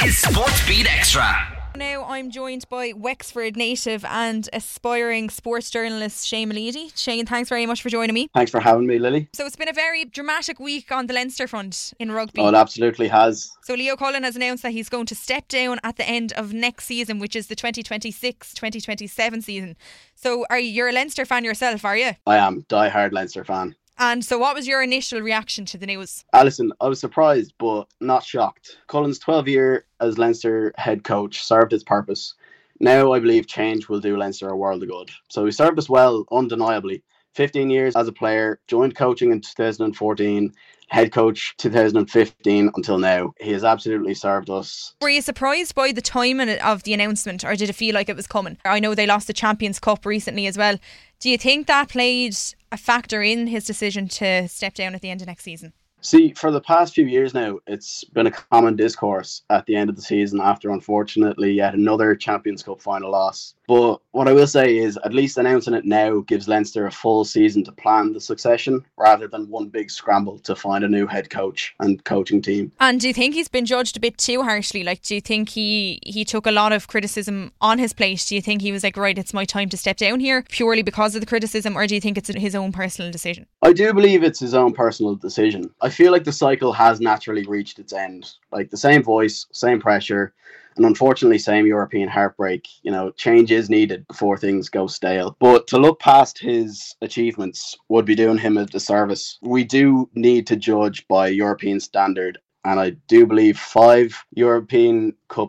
is Sportsbeat Extra. Now I'm joined by Wexford native and aspiring sports journalist Shane Malidi. Shane, thanks very much for joining me. Thanks for having me, Lily. So it's been a very dramatic week on the Leinster front in rugby. Oh, it absolutely has. So Leo Cullen has announced that he's going to step down at the end of next season, which is the 2026-2027 season. So you're a Leinster fan yourself, are you? I am, die-hard Leinster fan. And so what was your initial reaction to the news? Alison, I was surprised but not shocked. Cullen's 12 year as Leinster head coach served its purpose. Now I believe change will do Leinster a world of good. So he served us well, undeniably. 15 years as a player, joined coaching in 2014, head coach 2015 until now. He has absolutely served us. Were you surprised by the timing of the announcement, or did it feel like it was coming? I know they lost the Champions Cup recently as well. Do you think that played a factor in his decision to step down at the end of next season? See, for the past few years now, it's been a common discourse at the end of the season after, unfortunately, yet another Champions Cup final loss. But what I will say is, at least announcing it now gives Leinster a full season to plan the succession, rather than one big scramble to find a new head coach and coaching team. And do you think he's been judged a bit too harshly? Like, do you think he took a lot of criticism on his plate? Do you think he was like, right, it's my time to step down here purely because of the criticism, or do you think it's his own personal decision? I do believe it's his own personal decision. I feel like the cycle has naturally reached its end. Like, the same voice, same pressure, and unfortunately same European heartbreak. You know, change is needed before things go stale. But to look past his achievements would be doing him a disservice. We do need to judge by European standard. And I do believe 5 European Cup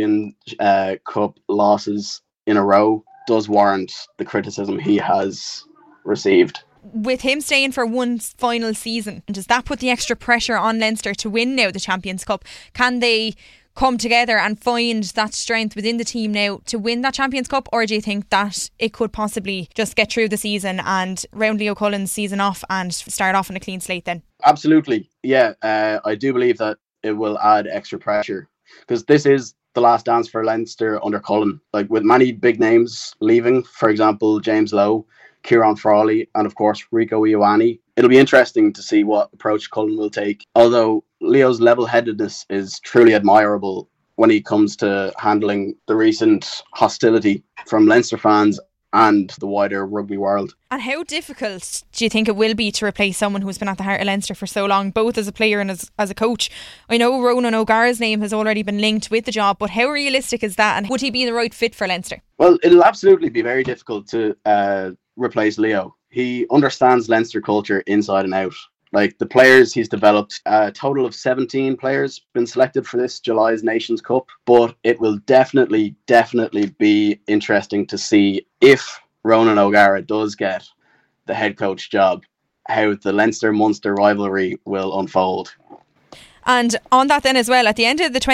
Cup losses in a row does warrant the criticism he has received. With him staying for one final season, does that put the extra pressure on Leinster to win now the Champions Cup? Can they come together and find that strength within the team now to win that Champions Cup, or do you think that it could possibly just get through the season and round Leo Cullen's season off and start off on a clean slate then? Absolutely, yeah. I do believe that it will add extra pressure, because this is the last dance for Leinster under Cullen. Like, with many big names leaving, for example, James Lowe, Kieran Frawley, and of course Rico Ioane. It'll be interesting to see what approach Cullen will take. Although Leo's level-headedness is truly admirable when he comes to handling the recent hostility from Leinster fans and the wider rugby world. And how difficult do you think it will be to replace someone who's been at the heart of Leinster for so long, both as a player and as a coach? I know Ronan O'Gara's name has already been linked with the job, but how realistic is that, and would he be the right fit for Leinster? Well, it'll absolutely be very difficult to replace Leo. He understands Leinster culture inside and out. Like, the players he's developed, a total of 17 players been selected for this July's Nations Cup. But it will definitely be interesting to see, if Ronan O'Gara does get the head coach job, how the Leinster-Munster rivalry will unfold. And on that then as well, at the end of the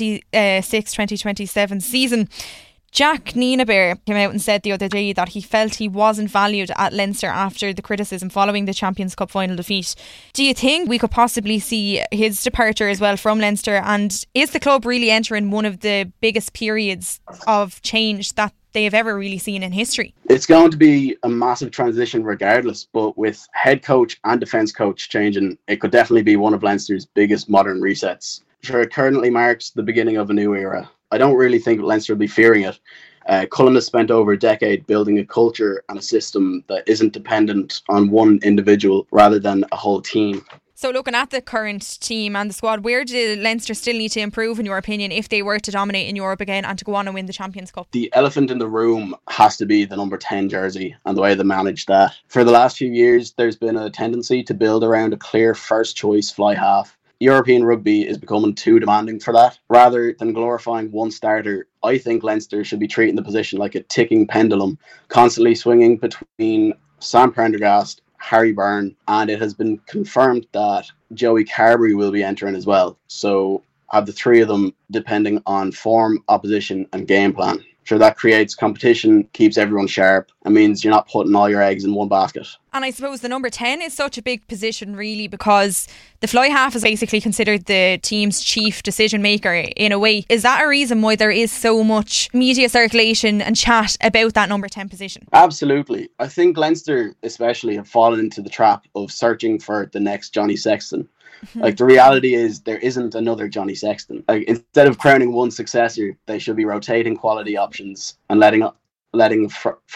2026-2027 season, Jack Nienaber came out and said the other day that he felt he wasn't valued at Leinster after the criticism following the Champions Cup final defeat. Do you think we could possibly see his departure as well from Leinster? And is the club really entering one of the biggest periods of change that they have ever really seen in history? It's going to be a massive transition regardless, but with head coach and defence coach changing, it could definitely be one of Leinster's biggest modern resets. Sure, it currently marks the beginning of a new era. I don't really think Leinster will be fearing it. Cullen has spent over a decade building a culture and a system that isn't dependent on one individual rather than a whole team. So looking at the current team and the squad, where do Leinster still need to improve, in your opinion, if they were to dominate in Europe again and to go on and win the Champions Cup? The elephant in the room has to be the number 10 jersey and the way they manage that. For the last few years, there's been a tendency to build around a clear first choice fly half. European rugby is becoming too demanding for that. Rather than glorifying one starter, I think Leinster should be treating the position like a ticking pendulum, constantly swinging between Sam Prendergast, Harry Byrne, and it has been confirmed that Joey Carberry will be entering as well. So have the three of them depending on form, opposition and game plan. Sure, that creates competition, keeps everyone sharp, and means you're not putting all your eggs in one basket. And I suppose the number 10 is such a big position, really, because the fly half is basically considered the team's chief decision maker in a way. Is that a reason why there is so much media circulation and chat about that number 10 position? Absolutely. I think Leinster especially have fallen into the trap of searching for the next Johnny Sexton. Like, the reality is there isn't another Johnny Sexton. Like, instead of crowning one successor, they should be rotating quality options and letting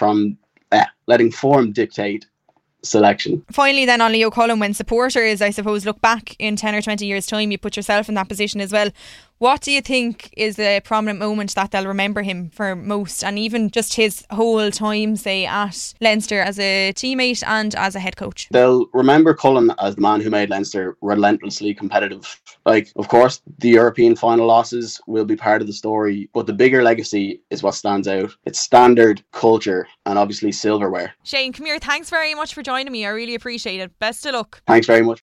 form dictate selection. Finally then, on Leo Cullen, when supporters, I suppose, look back in 10 or 20 years' time, you put yourself in that position as well. What do you think is the prominent moment that they'll remember him for most, and even just his whole time, say, at Leinster as a teammate and as a head coach? They'll remember Cullen as the man who made Leinster relentlessly competitive. Like, of course, the European final losses will be part of the story, but the bigger legacy is what stands out. It's standard, culture, and obviously silverware. Shane, come here, thanks very much for joining me. I really appreciate it. Best of luck. Thanks very much.